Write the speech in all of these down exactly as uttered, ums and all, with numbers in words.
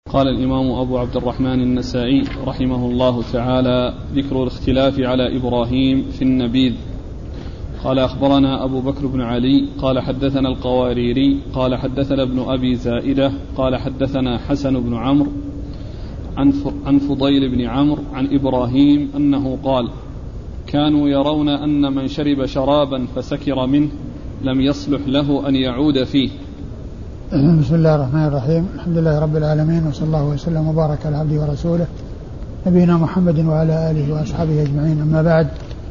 قال الإمام أبو عبد الرحمن النسائي رحمه الله تعالى: ذكر الاختلاف على إبراهيم في النبيذ. قال: أخبرنا أبو بكر بن علي قال حدثنا القواريري قال حدثنا ابن أبي زائدة قال حدثنا حسن بن عمرو عن فضيل بن عمرو عن إبراهيم أنه قال: كانوا يرون أن من شرب شرابا فسكر منه لم يصلح له أن يعود فيه. بسم الله الرحمن الرحيم. الحمد لله رب العالمين، وصلى الله وسلم وبارك على عبده ورسوله نبينا محمد وعلى آله وأصحابه أجمعين. أما بعد،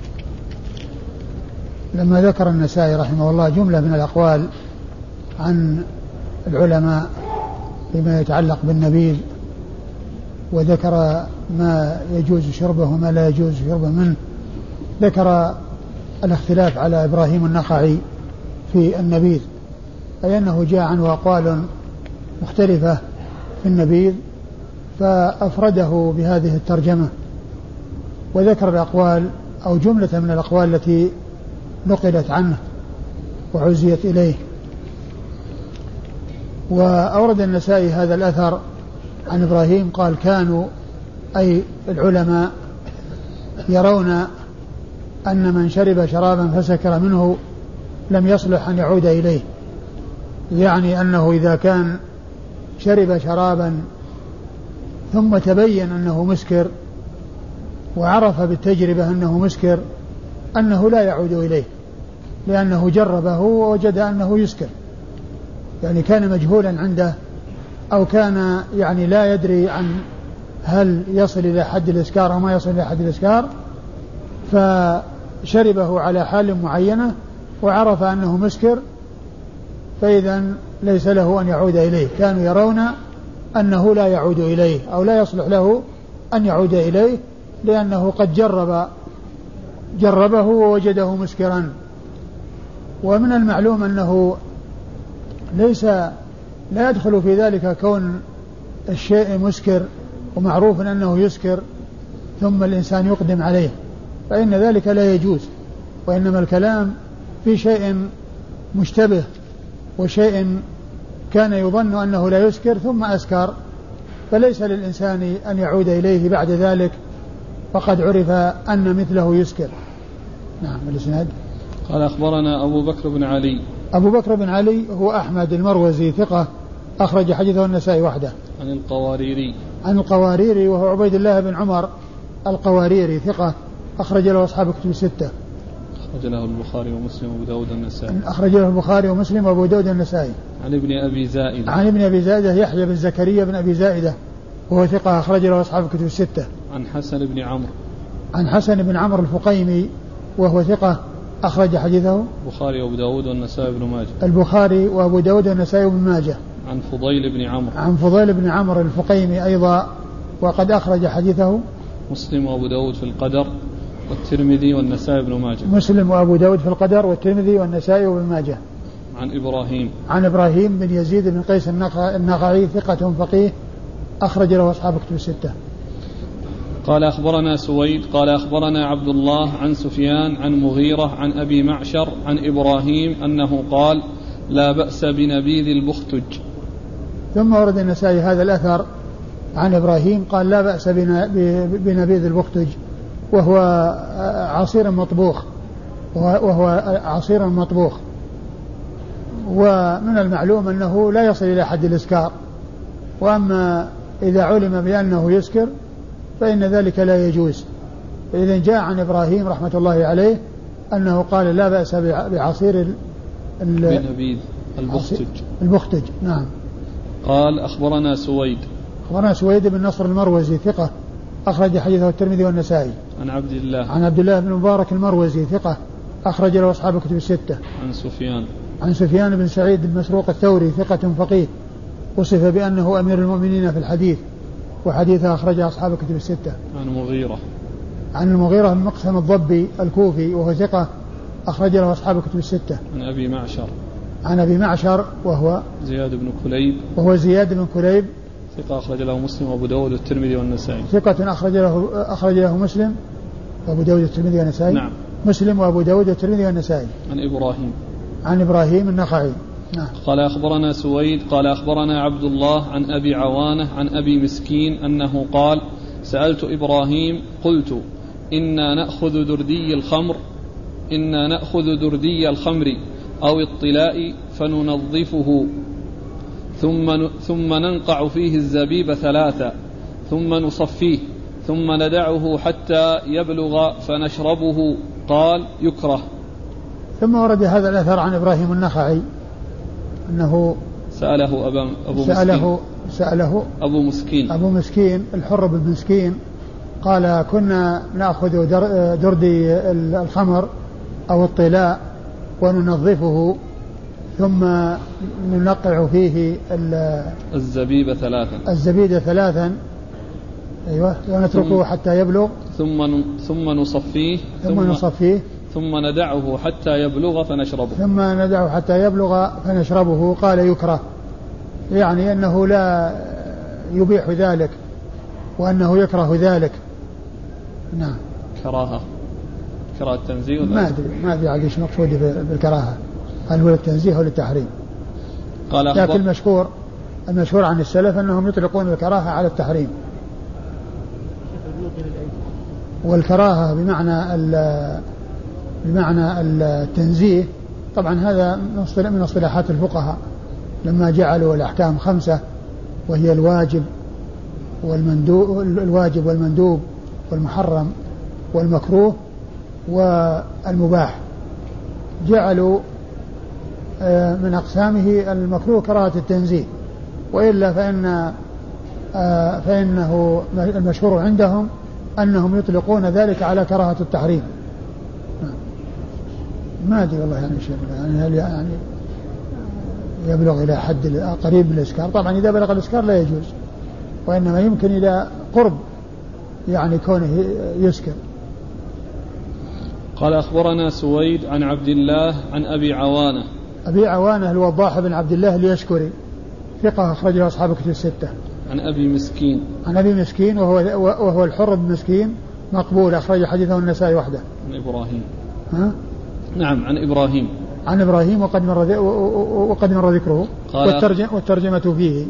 لما ذكر النسائي رحمه الله جملة من الأقوال عن العلماء فيما يتعلق بالنبيذ، وذكر ما يجوز شربه وما لا يجوز شربه منه، ذكر الاختلاف على إبراهيم النخعي في النبيذ، أي أنه جاء عنه أقوال مختلفة في النبيذ فأفرده بهذه الترجمة، وذكر الأقوال أو جملة من الأقوال التي نقلت عنه وعزيت إليه. وأورد النسائي هذا الأثر عن إبراهيم قال: كانوا أي العلماء يرون أن من شرب شرابا فسكر منه لم يصلح أن يعود إليه، يعني أنه إذا كان شرب شرابا ثم تبين أنه مسكر وعرف بالتجربة أنه مسكر أنه لا يعود إليه، لأنه جربه ووجد أنه يسكر، يعني كان مجهولا عنده أو كان يعني لا يدري عن هل يصل إلى حد الإسكار أو ما يصل إلى حد الإسكار، فشربه على حال معينة وعرف أنه مسكر، فإذا ليس له أن يعود إليه. كانوا يرون أنه لا يعود إليه أو لا يصلح له أن يعود إليه، لأنه قد جرب جربه ووجده مسكرا. ومن المعلوم أنه ليس لا يدخل في ذلك كون الشيء مسكر ومعروف أنه يسكر ثم الإنسان يقدم عليه، فإن ذلك لا يجوز، وإنما الكلام في شيء مشتبه وشيء كان يظن أنه لا يسكر ثم أسكر، فليس للإنسان أن يعود إليه بعد ذلك فقد عرف أن مثله يسكر. نعم. الإسناد. قال: أخبرنا أبو بكر بن علي. أبو بكر بن علي هو أحمد المروزي ثقة، أخرج حديثه النسائي وحده. عن القواريري. عن القواريري وهو عبيد الله بن عمر القواريري ثقة، أخرج له أصحاب كتب الستة. أخرج له البخاري ومسلم وأبو داود النسائي. أخرج له البخاري ومسلم وأبو داود النسائي. عن ابن أبي زائدة. عن ابن أبي زائدة يحيى بن زكريا بن أبي زائدة وهو ثقة، أخرج له أصحاب كتب الستة. عن حسن بن عمرو. عن حسن بن عمرو الفقيمي وهو ثقة، أخرج حديثه البخاري وأبو داود والنسائي بن ماجه. البخاري وأبو داود والنسائي بن ماجه. عن فضيل بن عمرو. عن فضيل بن عمرو الفقيمي أيضا، وقد أخرج حديثه مسلم وأبو داود في القدر والترمذي والنسائي بن ماجه. مسلم وأبو داود في القدر والترمذي والنسائي وابن ماجه. عن إبراهيم. عن إبراهيم بن يزيد بن قيس النخعي ثقة فقيه، أخرج له أصحاب كتب الستة. قال: أخبرنا سويد قال أخبرنا عبد الله عن سفيان عن مغيرة عن أبي معشر عن إبراهيم أنه قال: لا بأس بنبيذ البختج. ثم ورد النسائي هذا الأثر عن إبراهيم قال: لا بأس بنبيذ البختج، وهو عصير مطبوخ وهو عصير مطبوخ ومن المعلوم أنه لا يصل إلى حد الإسكار، وأما إذا علم بأنه يسكر فإن ذلك لا يجوز. فإذا جاء عن إبراهيم رحمة الله عليه أنه قال: لا بأس بعصير بنبيذ البختج. البختج. نعم. قال: أخبرنا سويد. أخبرنا سويد بن نصر المروزي ثقة، أخرج حديثه الترمذي والنسائي. عن عبد الله. عن عبد الله بن مبارك المروزي ثقة، أخرج له أصحاب كتب الستة. عن سفيان. عن سفيان بن سعيد بن مسروق الثوري ثقة فقيه، وصف بأنه أمير المؤمنين في الحديث، وحديثه أخرج أصحاب كتب الستة. عن مغيرة. عن المغيرة بن مقسم الضبي الكوفي وهو ثقة، أخرج له أصحاب كتب الستة. عن أبي معشر. عن أبي معشر وهو زياد بن كليب. وهو زياد بن كليب ثقة، أخرج له مسلم وأبو داود والترمذي والنسائي. ثقة، أخرج له أخرج له مسلم وأبو داود والترمذي والنسائي. نعم. مسلم وأبو داود والترمذي والنسائي. عن إبراهيم. عن إبراهيم النخعي نعم. قال أخبرنا سويد قال أخبرنا عبد الله عن أبي عوانة عن أبي مسكين أنه قال سألت إبراهيم قلت إنا نأخذ دردي الخمر إنا نأخذ دردي الخمر أو الطلاء فننظفه ثم ثم ننقع فيه الزبيب ثلاثة ثم نصفيه ثم ندعه حتى يبلغ فنشربه قال يكره. ثم ورد هذا الأثر عن إبراهيم النخعي أنه سأله أبا أبو سأله سأله أبو مسكين أبو مسكين الحر بن مسكين قال كنا نأخذ دردي الخمر أو الطلاء وننظفه ثم ننقع فيه الزبيب ثلاثا الزبيب ثلاثا أيوة ونتركه حتى يبلغ ثم ثم نصفيه ثم نصفيه ثم ندعه حتى يبلغ فنشربه ثم ندعه حتى يبلغ فنشربه. قال يكره يعني أنه لا يبيح ذلك وأنه يكره ذلك. نعم. كراهة كراهة التنزيه ما أدري ما أدري عاد إيش مقصود بالكراهة هل هو للتنزيه أو للتحريم. قال لكن المشهور المشهور عن السلف أنهم يطلقون الكراهة على التحريم والكراهة بمعنى بمعنى التنزيه. طبعا هذا من اصطلاحات الفقهاء لما جعلوا الأحكام خمسة وهي الواجب والمندوب الواجب والمندوب والمحرم والمكروه والمباح جعلوا من أقسامه المكروه كراهة التنزيه وإلا فإن فإنه المشهور عندهم أنهم يطلقون ذلك على كراهة التحريم. ما أدري والله يعني شيء يعني هل يعني يبلغ إلى حد قريب من الإسكار. طبعا إذا بلغ الإسكار لا يجوز وإنما يمكن إلى قرب يعني كونه يسكر. قال أخبرنا سويد عن عبد الله عن أبي عوانة أبي عوانة الوضاح بن عبد الله اليشكري ثقة أخرجه أصحاب الكتب الستة. عن أبي مسكين عن أبي مسكين وهو وهو الحر بن مسكين مقبول أخرج حديثه النسائي وحده. عن إبراهيم ها؟ نعم عن إبراهيم عن إبراهيم وقد مر وقد مر ذكره والترجمة, والترجمة فيه.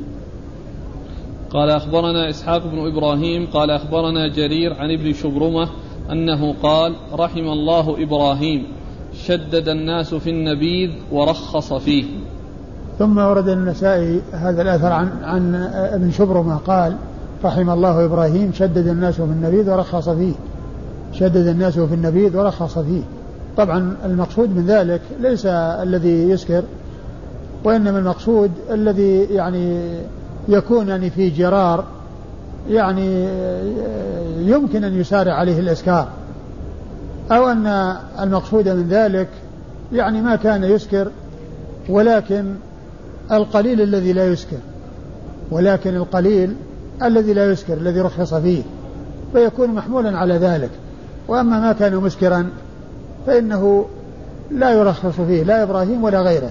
قال أخبرنا إسحاق بن إبراهيم قال أخبرنا جرير عن ابن شبرمة أنه قال رحم الله إبراهيم شدد الناس في النبيذ ورخص فيه. ثم ورد النسائي هذا الأثر عن, عن ابن شبرمة قال رحم الله إبراهيم شدد الناس في النبيذ ورخص فيه شدد الناس في النبيذ ورخص فيه. طبعا المقصود من ذلك ليس الذي يسكر وإنما المقصود الذي يعني يكون يعني في جرار يعني يمكن أن يسارع عليه الإسكار أو أن المقصود من ذلك يعني ما كان يسكر ولكن القليل الذي لا يسكر ولكن القليل الذي لا يسكر الذي رخص فيه فيكون محمولا على ذلك. وأما ما كان مسكرا فإنه لا يرخص فيه لا إبراهيم ولا غيره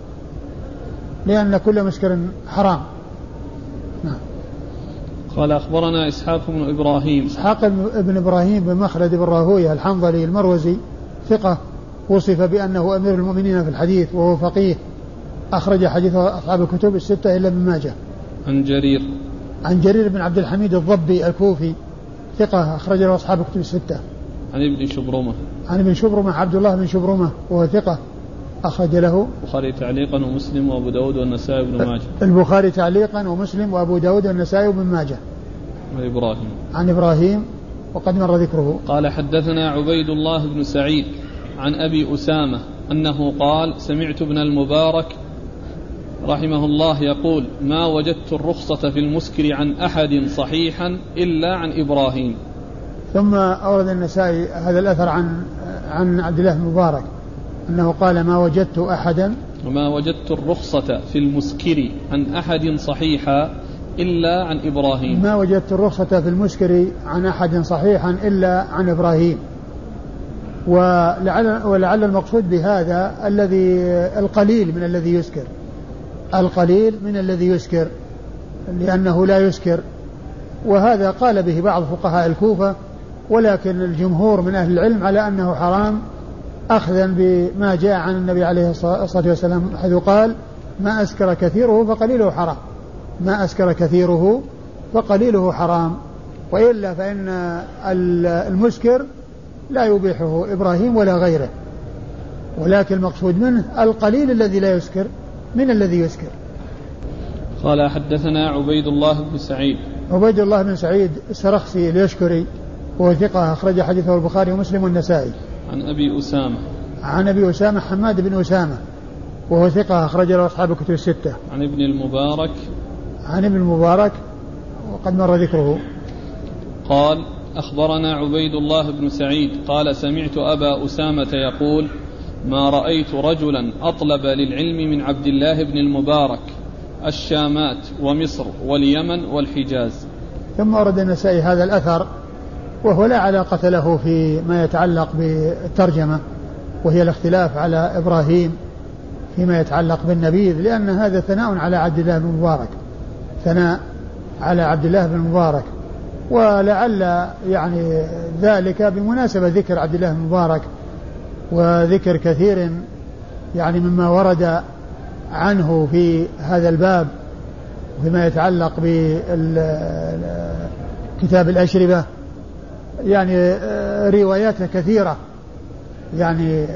لأن كل مسكر حرام. نعم. قال أخبرنا إسحاق بن إبراهيم إسحاق بن إبراهيم بن مخلد بن راهويه الحنظلي المروزي ثقة وصف بأنه أمير المؤمنين في الحديث وهو فقيه أخرج حديثه أصحاب الكتب الستة إلا ابن ماجه. عن جرير عن جرير بن عبد الحميد الضبي الكوفي ثقة أخرج له أصحاب الكتب الستة. عن ابن شبرمة عن ابن شبرمة عبد الله بن شبرمة وهو ثقة أخرج له البخاري تعليقا ومسلم وأبو داود والنسائي وابن ماجه. البخاري تعليقا ومسلم وأبو داود والنسائي وابن ماجه. عن إبراهيم عن إبراهيم وقد مر ذكره. قال حدثنا عبيد الله بن سعيد عن أبي أسامة أنه قال سمعت ابن المبارك رحمه الله يقول ما وجدت الرخصة في المسكر عن أحد صحيحا إلا عن إبراهيم. ثم أورد النسائي هذا الأثر عن عن عبد الله بن المبارك أنه قال ما وجدت أحدا وما وجدت الرخصة في المسكر عن أحد صحيحا إلا عن إبراهيم. ما وجدت الرخصة في المسكر عن أحد صحيحا إلا عن إبراهيم. ولعل, ولعل المقصود بهذا الذي القليل من الذي يسكر القليل من الذي يسكر لأنه لا يسكر وهذا قال به بعض فقهاء الكوفة ولكن الجمهور من أهل العلم على أنه حرام أخذا بما جاء عن النبي عليه الصلاة والسلام حيث قال ما أسكر كثيره فقليله حرام، ما أسكر كثيره فقليله حرام، وإلا فإن المسكر لا يبيحه إبراهيم ولا غيره، ولكن المقصود منه القليل الذي لا يسكر من الذي يسكر. قال حدثنا عبيد الله بن سعيد. عبيد الله بن سعيد السرخسي اليشكري وهو ثقة أخرج حديثه البخاري ومسلم والنسائي. عن أبي أسامة. عن أبي أسامة حماد بن أسامة وهو ثقة أخرج له أصحاب الكتب الستة. عن ابن المبارك. عن ابن المبارك وقد مر ذكره. قال أخبرنا عبيد الله بن سعيد قال سمعت أبا أسامة يقول ما رأيت رجلا أطلب للعلم من عبد الله بن المبارك الشامات ومصر واليمن والحجاز. ثم ورد النسائي هذا الأثر وهو لا علاقة له فيما يتعلق بالترجمة، وهي الاختلاف على إبراهيم فيما يتعلق بالنبيذ، لأن هذا ثناء على عبد الله بن المبارك، ثناء على عبد الله بن المبارك، ولعل يعني ذلك بمناسبة ذكر عبد الله بن المبارك وذكر كثير يعني مما ورد عنه في هذا الباب فيما يتعلق بكتاب الأشربة، يعني روايات كثيرة، يعني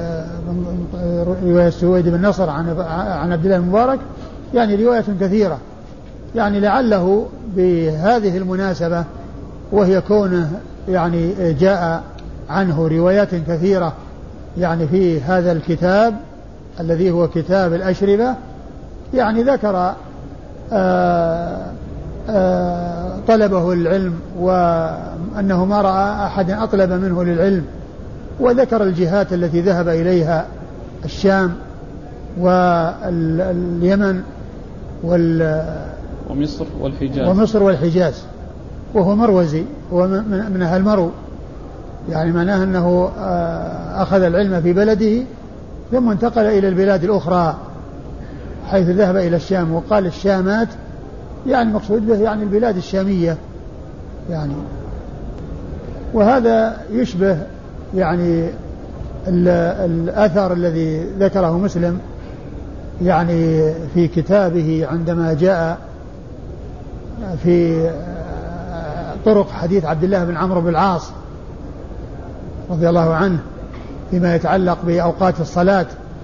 رواية سويد بن نصر عن عن عبد الله المبارك، يعني روايات كثيرة، يعني لعله بهذه المناسبة وهي كونه يعني جاء عنه روايات كثيرة يعني في هذا الكتاب الذي هو كتاب الأشربة، يعني ذكر آآ آآ طلبه العلم وأنه ما رأى أحد أطلب منه للعلم، وذكر الجهات التي ذهب إليها الشام واليمن ومصر والحجاز ومصر والحجاز وهو مروزي، هو من أهل مرو، يعني معناه أنه أخذ العلم في بلده ثم انتقل إلى البلاد الأخرى حيث ذهب إلى الشام، وقال الشامات يعني مقصود به يعني البلاد الشامية يعني. وهذا يشبه يعني الأثر الذي ذكره مسلم يعني في كتابه عندما جاء في طرق حديث عبد الله بن عمرو بن العاص رضي الله عنه فيما يتعلق بأوقات الصلاة،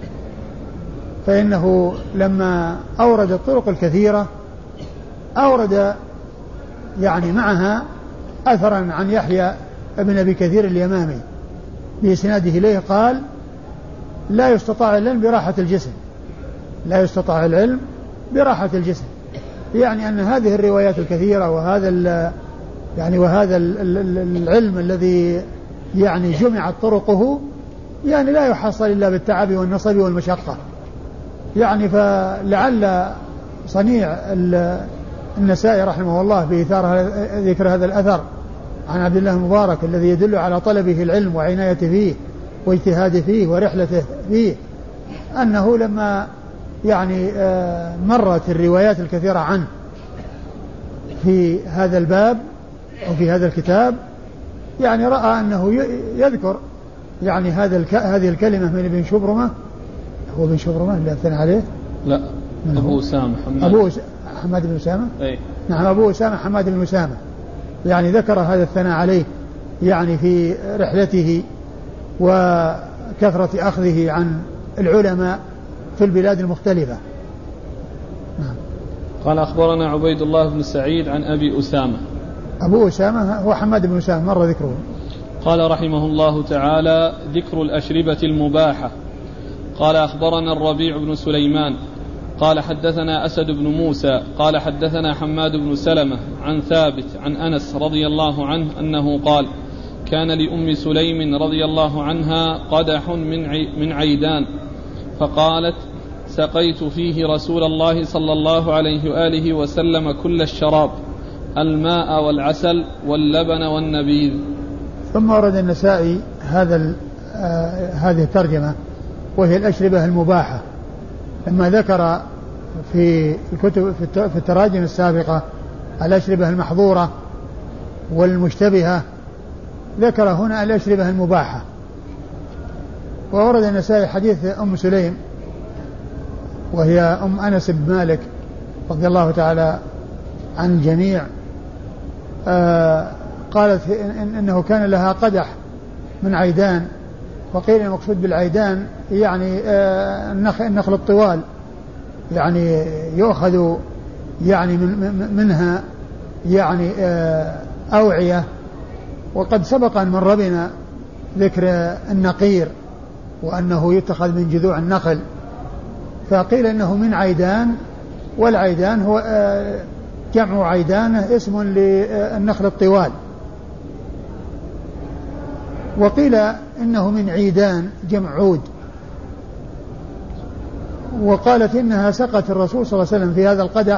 فإنه لما أورد الطرق الكثيرة أورد يعني معها أثرا عن يحيى ابن أبي كثير اليمامي بإسناده إليه قال لا يستطاع العلم براحة الجسم، لا يستطاع العلم براحة الجسم، يعني أن هذه الروايات الكثيرة وهذا يعني وهذا العلم الذي يعني جمعت طرقه يعني لا يحصل إلا بالتعب والنصب والمشقة، يعني فلعل صنيع النسائي رحمه الله بإثارة ذكر هذا الأثر عن عبد الله المبارك الذي يدل على طلبه العلم وعنايته فيه واجتهاده فيه ورحلته فيه، أنه لما يعني مرت الروايات الكثيرة عنه في هذا الباب أو في هذا الكتاب يعني رأى أنه يذكر يعني هذا الك... هذه الكلمة من ابن شبرمة، هو ابن شبرمة اللي أثنى عليه؟ لا أبو أسامة حماد أبو أس... حماد بن أسامة أي نعم أبو أسامة حماد بن أسامة، يعني ذكر هذا الثناء عليه يعني في رحلته وكثرة أخذه عن العلماء في البلاد المختلفة. نعم. قال أخبرنا عبيد الله بن سعيد عن أبي أسامة. أبو أسامة هو حماد بن أسامة مر ذكره. قال رحمه الله تعالى ذكر الأشربة المباحة. قال أخبرنا الربيع بن سليمان قال حدثنا أسد بن موسى قال حدثنا حماد بن سلمة عن ثابت عن أنس رضي الله عنه أنه قال كان لأم سليم رضي الله عنها قدح من من عيدان فقالت سقيت فيه رسول الله صلى الله عليه وآله وسلم كل الشراب الماء والعسل واللبن والنبيذ. ثم ورد النسائي هذا آه هذه الترجمة وهي الأشربة المباحة، لما ذكر في الكتب في التراجم السابقة الأشربة المحظورة والمشتبهة، ذكر هنا الأشربة المباحة. وورد النسائي حديث أم سليم وهي أم أنس بن مالك رضي الله تعالى عن الجميع. آه قالت إن إنه كان لها قدح من عيدان، وقيل المقصود بالعيدان يعني آه النخل الطوال، يعني يؤخذ يعني من منها يعني آه أوعية. وقد سبق أن مر بنا ذكر النقير وأنه يتخذ من جذوع النخل، فقيل إنه من عيدان، والعيدان هو آه جمع عيدانه اسم للنخل الطوال. وقيل إنه من عيدان جمع عود. وقالت إنها سقت الرسول صلى الله عليه وسلم في هذا القدح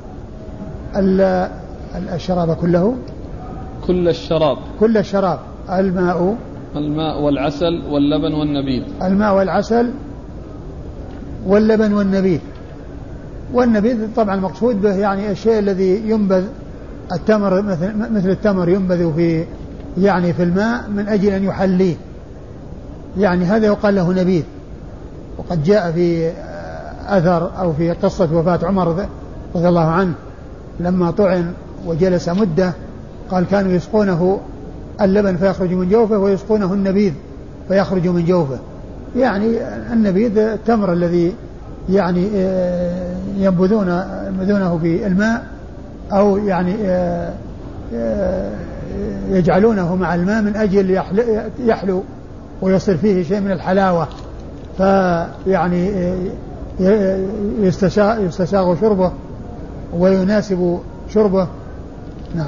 الشراب كله كل الشراب كل الشراب الماء الماء والعسل واللبن والنبيذ الماء والعسل واللبن والنبيذ. والنبيذ طبعا المقصود به يعني الشيء الذي ينبذ، التمر مثل, مثل التمر ينبذ في يعني في الماء من أجل أن يحليه، يعني هذا يقال له نبيذ. وقد جاء في أثر أو في قصة وفاة عمر رضي الله عنه لما طعن وجلس مدة، قال كانوا يسقونه اللبن فيخرج من جوفه ويسقونه النبيذ فيخرج من جوفه. يعني النبيذ التمر الذي يعني ينبذون ينبذونه في الماء أو يعني يجعلونه مع الماء من أجل يحلو ويصير فيه شيء من الحلاوة، فيعني يستساغ شربه ويناسب شربه. نعم.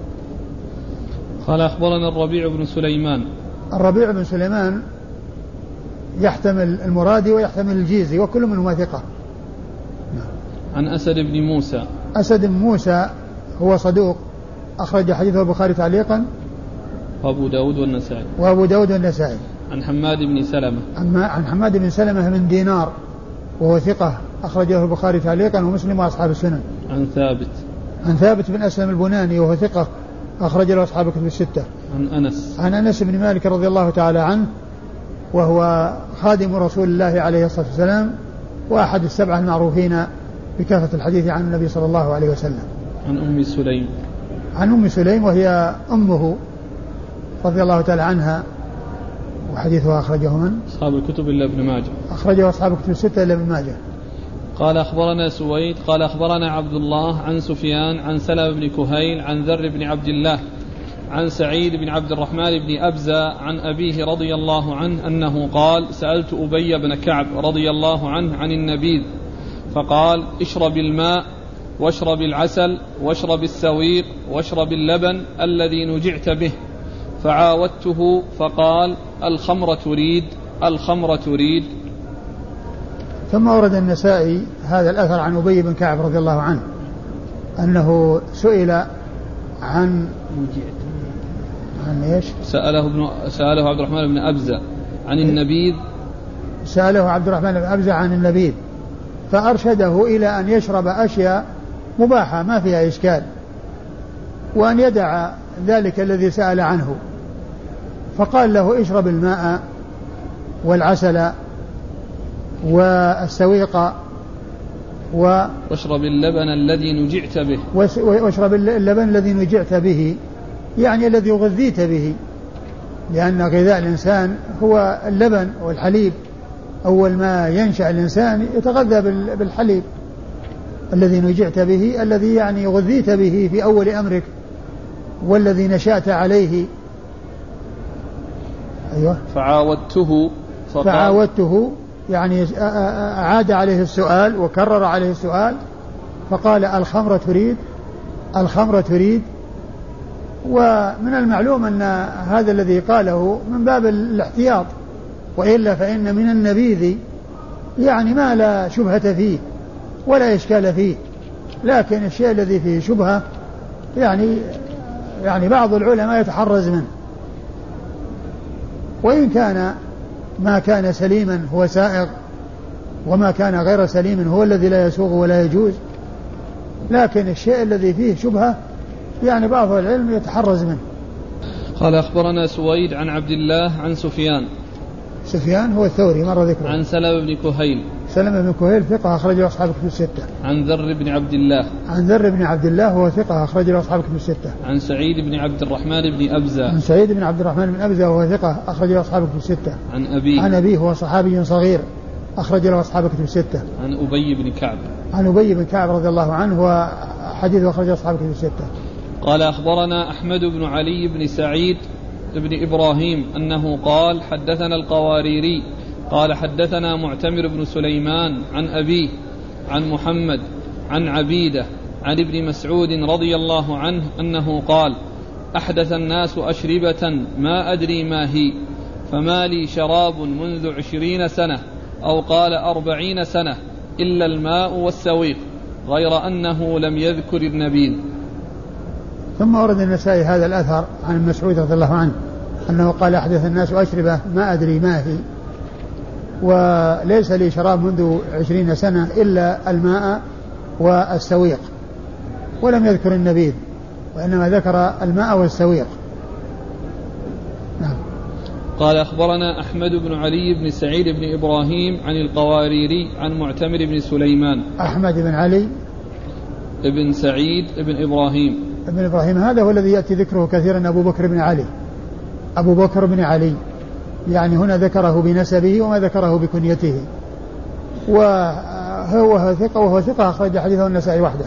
قال أخبرنا الربيع بن سليمان. الربيع بن سليمان يحتمل المرادي ويحتمل الجيزي وكل منهما ثقة. نعم. عن أسد بن موسى. أسد بن موسى هو صدوق أخرج حديثه البخاري تعليقا وأبو داود والنسائي وأبو داود والنسائي. عن حماد بن سلمة. عن حماد بن سلمة من دينار وهو ثقة أخرجه البخاري تعليقا ومسلم وأصحاب السنن. عن ثابت. عن ثابت بن أسلم البناني وهو ثقة أخرج له أصحاب الكتب الستة. عن أنس. عن أنس بن مالك رضي الله تعالى عنه وهو خادم رسول الله عليه الصلاة والسلام وأحد السبعة المعروفين بكثرة الحديث عن النبي صلى الله عليه وسلم. عن أم سليم. عن أم سليم وهي أمه رضي الله تعالى عنها وحديثها أخرجه من؟ أصحاب الكتب إلا ابن ماجه. أخرجه أصحاب الكتب الستة إلا ابن ماجه. قال أخبرنا سويد قال أخبرنا عبد الله عن سفيان عن سلمة بن كهيل عن ذر بن عبد الله عن سعيد بن عبد الرحمن بن أبزة عن أبيه رضي الله عنه أنه قال سألت أبي بن كعب رضي الله عنه عن النبيذ فقال اشرب الماء واشرب العسل واشرب السويق واشرب اللبن الذي نجعت به، فعاودته فقال الخمر تريد الخمر تريد. ثم ورد النسائي هذا الأثر عن أبي بن كعب رضي الله عنه أنه سئل عن عن ايش؟ سأله ابن سأله عبد الرحمن بن أبزة عن النبيذ. سأله عبد الرحمن بن أبزة عن النبيذ فأرشده إلى أن يشرب أشياء مباحة ما فيها إشكال، وأن يدع ذلك الذي سأل عنه، فقال له اشرب الماء والعسل والسويق و واشرب اللبن الذي نجعت به واشرب اللبن الذي نجعت به، يعني الذي غذيت به، لأن غذاء الإنسان هو اللبن والحليب. أول ما ينشأ الإنسان يتغذى بالحليب الذي نجعت به، الذي يعني غذيت به في أول أمرك والذي نشأت عليه. أيوة. فعاودته فقال فعاودته يعني أعاد عليه السؤال وكرر عليه السؤال فقال الخمر تريد الخمر تريد. ومن المعلوم أن هذا الذي قاله من باب الاحتياط، وإلا فإن من النبيذ يعني ما لا شبهة فيه ولا إشكال فيه، لكن الشيء الذي فيه شبهة يعني يعني بعض العلماء يتحرز منه، وإن كان ما كان سليما هو سائغ وما كان غير سليم هو الذي لا يسوغ ولا يجوز، لكن الشيء الذي فيه شبهة يعني بعض العلم يتحرز منه. قال أخبرنا سويد عن عبد الله عن سفيان. سفيان هو الثوري مر ذكره. عن سلمة بن كهيل. سلمة بن كهيل ثقة أخرج له أصحاب الكتب الستة. عن ذر بن عبد الله. عن ذر بن عبد الله وهو ثقة أخرج له أصحاب الكتب الستة. عن سعيد بن عبد الرحمن بن أبزة. عن سعيد بن عبد الرحمن بن أبزة وهو ثقة أخرج له أصحاب الكتب الستة. عن أبيه. عن أبيه هو صحابي صغير أخرج له أصحاب الكتب الستة. عن أبي بن كعب. عن أبي بن كعب رضي الله عنه وحديثه أخرج له أصحاب الكتب الستة. قال أخبرنا أحمد بن علي بن سعيد بن إبراهيم أنه قال حدثنا القواريري قال حدثنا معتمر بن سليمان عن أبيه عن محمد عن عبيدة عن ابن مسعود رضي الله عنه أنه قال أحدث الناس أشربة ما أدري ما هي فما لي شراب منذ عشرين سنة أو قال أربعين سنة إلا الماء والسويق غير أنه لم يذكر النبيذ. ثم ورد النسائي هذا الأثر عن مسعود رضي الله عنه أنه قال أحدث الناس أشربة ما أدري ما هي وليس لي شراب منذ عشرين سنة إلا الماء والسويق ولم يذكر النبيذ وإنما ذكر الماء والسويق. نعم. قال أخبرنا أحمد بن علي بن سعيد بن إبراهيم عن القواريري عن معتمر بن سليمان. أحمد بن علي بن سعيد بن إبراهيم ابن إبراهيم هذا هو الذي يأتي ذكره كثيرا أبو بكر بن علي أبو بكر بن علي يعني هنا ذكره بنسبه وما ذكره بكنيته وهو ثقة وهو ثقة أخرج حديثه النسائي وحده.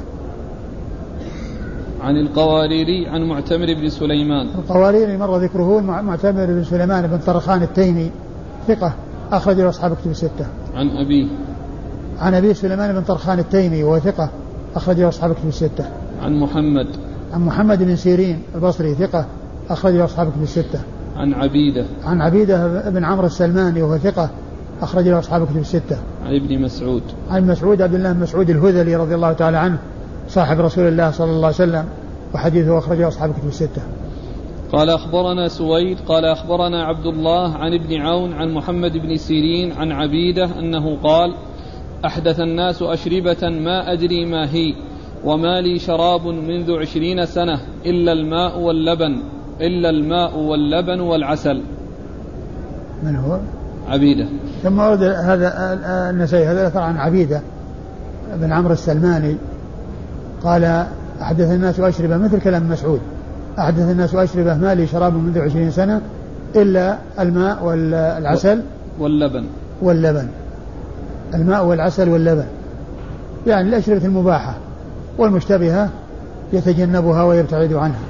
عن القواريري عن معتمر بن سليمان. القواريري مر ذكره معتمر بن سليمان بن طرخان التيمي ثقة أخرج له أصحاب الكتب الستة. عن أبيه. عن أبي سليمان بن طرخان التيمي وهو ثقة أخرج له أصحاب الكتب الستة. عن محمد. عن محمد بن سيرين البصري ثقة أخرج له أصحاب الكتب الستة. عن عبيدة. عن عبيدة بن عمرو السلماني وهو ثقة أخرج له أصحاب الكتب الستة. عن ابن مسعود. عن مسعود عبد الله بن مسعود الهذلي رضي الله تعالى عنه صاحب رسول الله صلى الله عليه وسلم وحديثه أخرجه أصحاب الكتب الستة. قال أخبرنا سويد قال أخبرنا عبد الله عن ابن عون عن محمد بن سيرين عن عبيدة أنه قال أحدث الناس أشربة ما أدري ما هي وما لي شراب منذ عشرين سنة إلا الماء واللبن إلا الماء واللبن والعسل. من هو؟ عبيدة. ثم ورد هذا النسائي هذا الأثر عن عبيدة بن عمرو السلماني قال أحدث الناس أشربة مثل كلام مسعود أحدث الناس أشربة ما لي شراب منذ عشرين سنة إلا الماء والعسل واللبن واللبن الماء والعسل واللبن يعني الأشربة المباحة والمشتبهة يتجنبها ويبتعد عنها.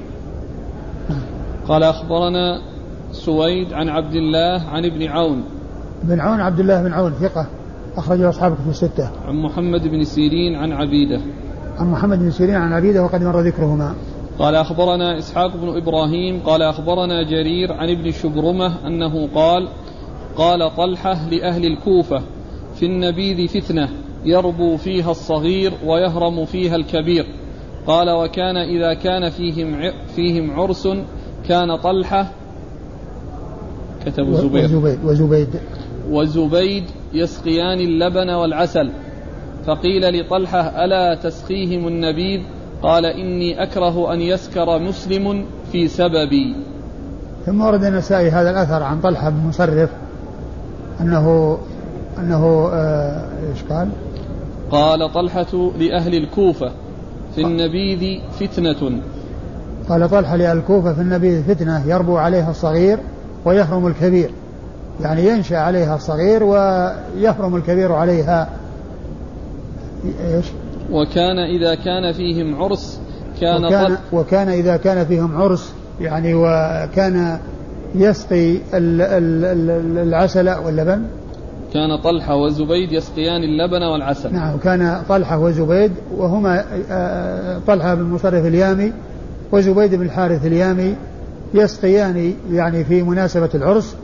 قال أخبرنا سويد عن عبد الله عن ابن عون. بن عون عبد الله بن عون ثقة أخرجه أصحابك في الستة. عن محمد بن سيرين عن عبيدة. عن محمد بن سيرين عن عبيدة وقد مر ذكرهما. قال أخبرنا إسحاق بن إبراهيم قال أخبرنا جرير عن ابن شبرمة أنه قال قال طلحة لأهل الكوفة في النبيذ فتنة يربو فيها الصغير ويهرم فيها الكبير. قال وكان إذا كان فيهم فيهم عرس كان طلحة كتب زبير وزبيد, وزبيد وزبيد يسقيان اللبن والعسل فقيل لطلحة ألا تسقيهم النبيذ قال إني أكره أن يسكر مسلم في سببي. ثم ورد النسائي هذا الأثر عن طلحة بن مصرف أنه أنه آه إيش قال؟ قال طلحة لأهل الكوفة في النبيذ فتنة. قال طلحة لأهل الكوفة في النبيذ فتنة يربو عليها الصغير ويحرم الكبير يعني ينشأ عليها الصغير ويحرم الكبير عليها. إيش؟ وكان إذا كان فيهم عرس كان وكان, وكان إذا كان فيهم عرس يعني وكان يسقي العسل واللبن. كان طلحة وزبيد يسقيان اللبن والعسل. نعم كان طلحة وزبيد وهما طلحة بن مصرف اليامي وزبيد بن الحارث اليامي يسقيان يعني في مناسبة العرس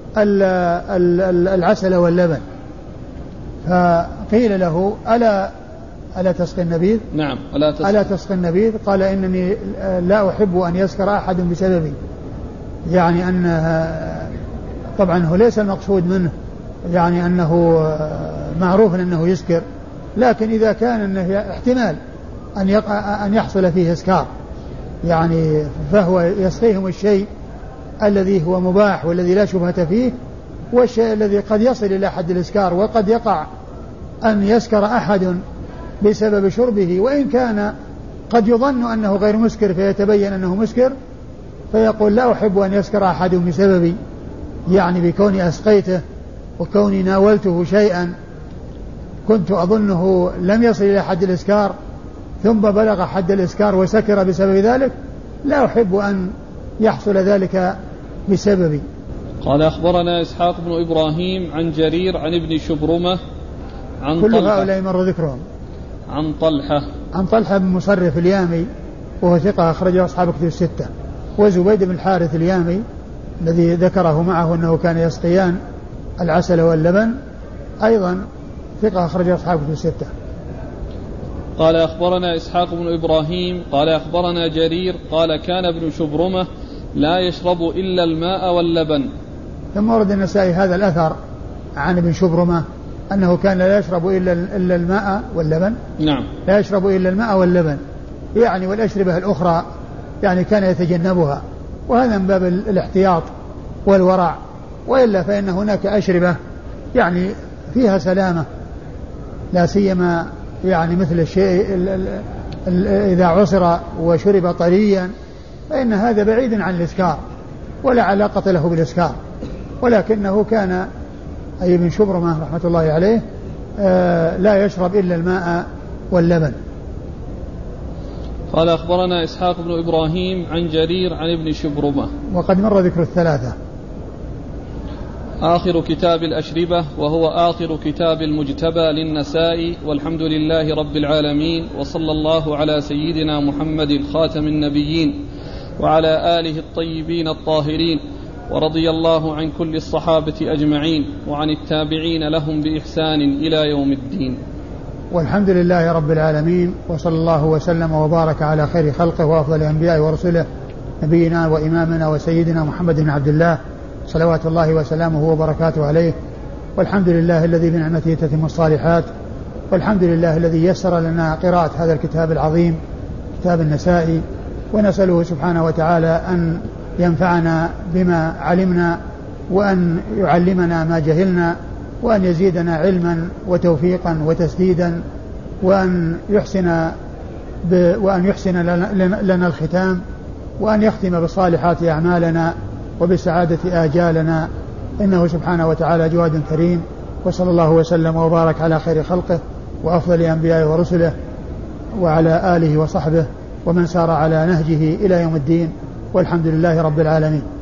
العسل واللبن. فقيل له ألا ألا تسقي النبيذ؟ نعم ألا تسقي, ألا تسقي النبيذ؟ قال إنني لا أحب أن يسكر أحد بسببي يعني أن طبعا هو ليس المقصود منه يعني أنه معروف أنه يسكر لكن إذا كان أنه احتمال أن يقع أن يحصل فيه إسكار يعني فهو يسقيهم الشيء الذي هو مباح والذي لا شبهة فيه والشيء الذي قد يصل إلى حد الإسكار وقد يقع أن يسكر أحد بسبب شربه، وإن كان قد يظن أنه غير مسكر فيتبين أنه مسكر، فيقول لا أحب أن يسكر أحد بسببي، يعني بكوني أسقيته وكوني ناولته شيئا كنت أظنه لم يصل إلى حد الإسكار ثم بلغ حد الإسكار وسكر بسبب ذلك، لا أحب أن يحصل ذلك بسببي. قال أخبرنا إسحاق بن إبراهيم عن جرير عن ابن شبرمة عن كل طلحة هؤلاء مر ذكرهم. عن طلحة عن طلحة بن مصرف اليامي وهو ثقة أخرجه أصحاب كتب الستة. وزبيد بن الحارث اليامي الذي ذكره معه أنه كان يسقيان العسل واللبن أيضا ثقة أخرجه أصحاب كتب الستة. قال أخبرنا إسحاق بن إبراهيم قال أخبرنا جرير قال كان ابن شبرمة لا يشرب إلا الماء واللبن. ثم ورد النسائي هذا الأثر عن ابن شبرمة أنه كان لا يشرب إلا الماء واللبن. نعم. لا يشرب إلا الماء واللبن يعني والأشربة الأخرى يعني كان يتجنبها، وهذا من باب الاحتياط والورع، وإلا فإن هناك أشربة يعني فيها سلامة، لا سيما يعني مثل الشيء ال ال ال إذا عصر وشرب طريا فإن هذا بعيد عن الإسكار ولا علاقة له بالإسكار، ولكنه كان أي ابن شبرمة رحمة الله عليه آه لا يشرب إلا الماء واللبن. قال أخبرنا إسحاق بن إبراهيم عن جرير عن ابن شبرمة وقد مر ذكر الثلاثة. آخر كتاب الأشربة وهو آخر كتاب المجتبى للنسائي، والحمد لله رب العالمين، وصلى الله على سيدنا محمد خاتم النبيين وعلى آله الطيبين الطاهرين، ورضي الله عن كل الصحابة أجمعين وعن التابعين لهم بإحسان إلى يوم الدين. والحمد لله رب العالمين، وصلى الله وسلم وبارك على خير خلقه وأفضل الأنبياء ورسله نبينا وإمامنا وسيدنا محمد بن عبد الله صلوات الله وسلامه وبركاته عليه. والحمد لله الذي بنعمته تتم الصالحات، والحمد لله الذي يسر لنا قراءة هذا الكتاب العظيم كتاب النسائي، ونسأله سبحانه وتعالى أن ينفعنا بما علمنا وأن يعلمنا ما جهلنا وأن يزيدنا علما وتوفيقا وتسديدا وأن يحسن ب... وأن يحسن لنا الختام وأن يختم بالصالحات أعمالنا وبسعادة آجالنا، إنه سبحانه وتعالى جواد كريم. وصلى الله وسلم وبارك على خير خلقه وأفضل أنبيائه ورسله وعلى آله وصحبه ومن سار على نهجه إلى يوم الدين، والحمد لله رب العالمين.